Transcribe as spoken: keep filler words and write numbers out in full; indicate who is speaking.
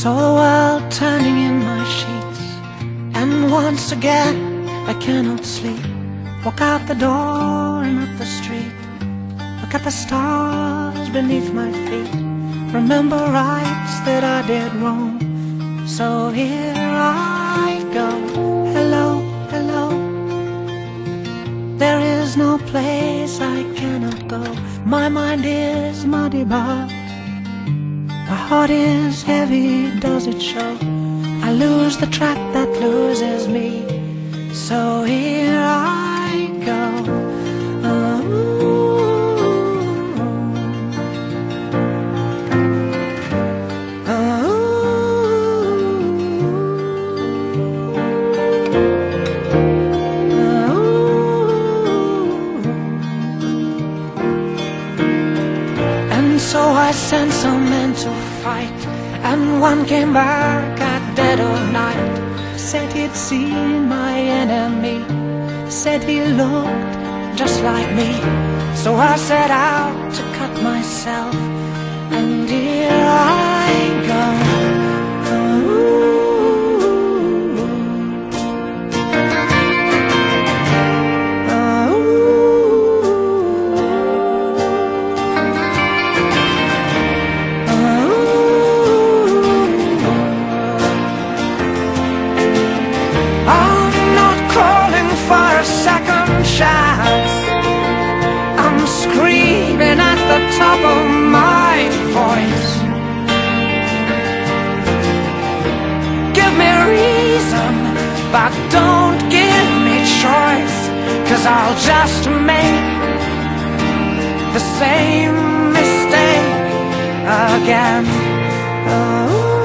Speaker 1: Saw the world turning in my sheets, and once again I cannot sleep. Walk out the door and up the street, look at the stars beneath my feet, remember rights that I did wrong. So here I go, hello, hello. There is no place I cannot go. My mind is muddy, but my heart is heavy, does it show? I lose the track that loses me. So here I go. Oh. So I sent some men to fight, and one came back at dead of night. Said he'd seen my enemy, said he looked just like me. So I set out to cut myself, and here I go. I'm screaming at the top of my voice. Give me reason, but don't give me choice, 'cause I'll just make the same mistake again. Oh.